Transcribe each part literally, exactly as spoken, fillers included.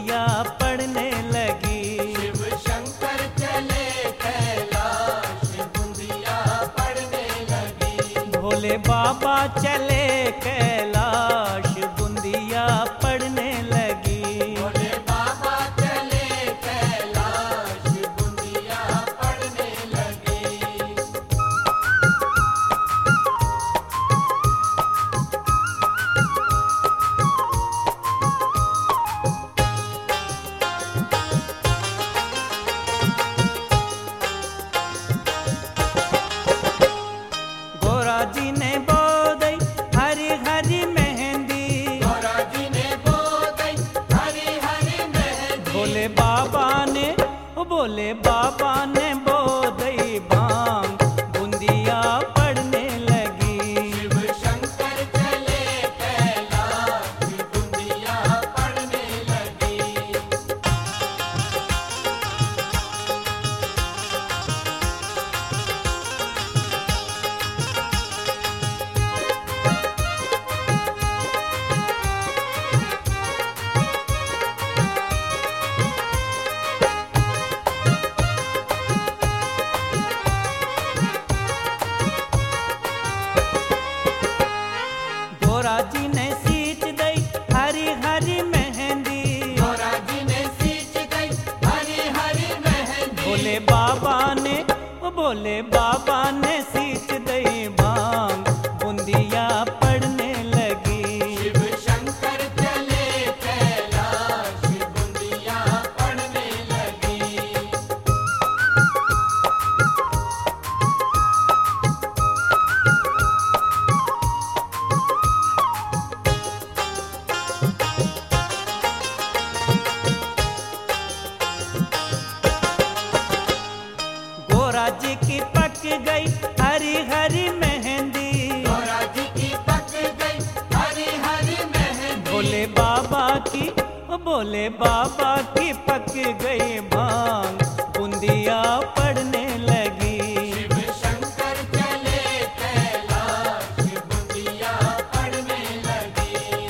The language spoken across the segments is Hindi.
बूंदिया पड़ने लगी। शिव शंकर चले कैलाश, बूंदिया पड़ने लगी। भोले बाबा चले कैलाश, बूंदिया पड़ने लगी। भोले बाबा चले कैलाश, बूंदिया पड़ने लगी। गोरा जी ने बोदई हरी हरी मेहंदी, गोरा जी ने बोदई हरी हरी मेहंदी। भोले बाबा ने ओ भोले बाबा ने बोदई भांग, बूंदिया पड़ने लगी। शिव शंकर चले कैलाश, बूंदिया पड़ने लगी। गोरा जी ने सींच दई हरी हरी मेहंदी, गोरा जी ने सींच गई हरी हरी मेहंदी। भोले बाबा ने ओ भोले बाबा ने सींच दई भांग, बूंदिया पड़ने लगी। शिव शंकर चले कैलाश, बूंदिया पड़ने लगी। गोरा जी की पक गई हरी हरी मेहंदी, गोरा जी की पक गई हरी हरी मेहंदी। भोले बाबा की ओ भोले बाबा की पक गई भांग, बूंदिया पड़ने लगी। शिव शंकर चले कैलाश, बूंदिया पड़ने लगी।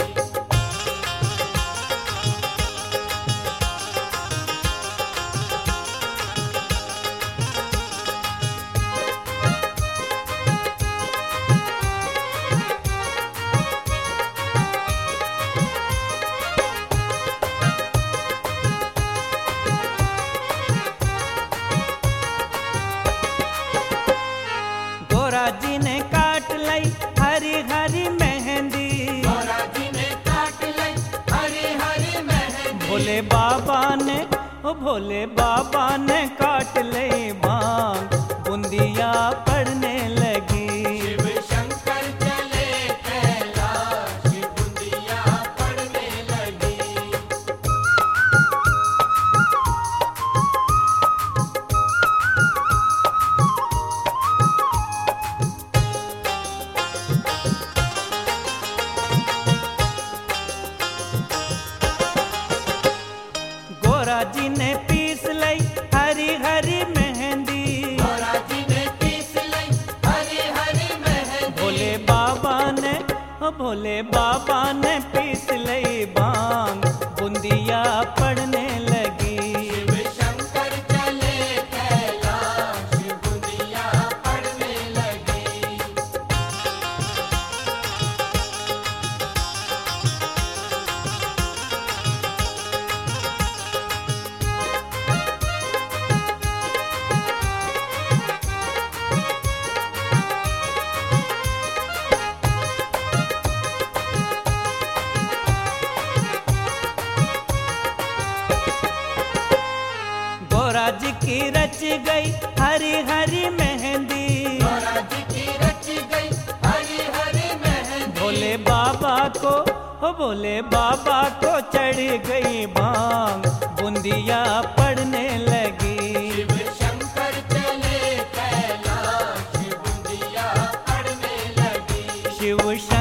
गोरा जी ने काट लाई हरी हरी मेहंदी, गोरा जी ने काट लाई हरी हरी मेहंदी। भोले बाबा ने ओ भोले बाबा ने काट ली भांग, बूंदिया पड़ने लगी। शिव शंकर चले कैलाश, बूंदिया पड़ने लगी। गोरा जी ने पीस लाई हरी हरी मेहंदी, गोरा जी ने पीस लाई हरी हरी मेहंदी। भोले बाबा ने ओ भोले बाबा ने पीस ली भांग, बूंदिया पड़ने लगी। शिव शंकर चले कैलाश, बूंदिया पड़ने लगी। गोरा जी की रच गई हरी हरी मेहंदी, गोरा जी की रच गई हरी हरी मेहंदी। भोले बाबा को ओ भोले बाबा को चढ़ गई भांग, बूंदिया पड़ने लगी। शिव शंकर चले कैलाश, बूंदिया पड़ने लगी। शिव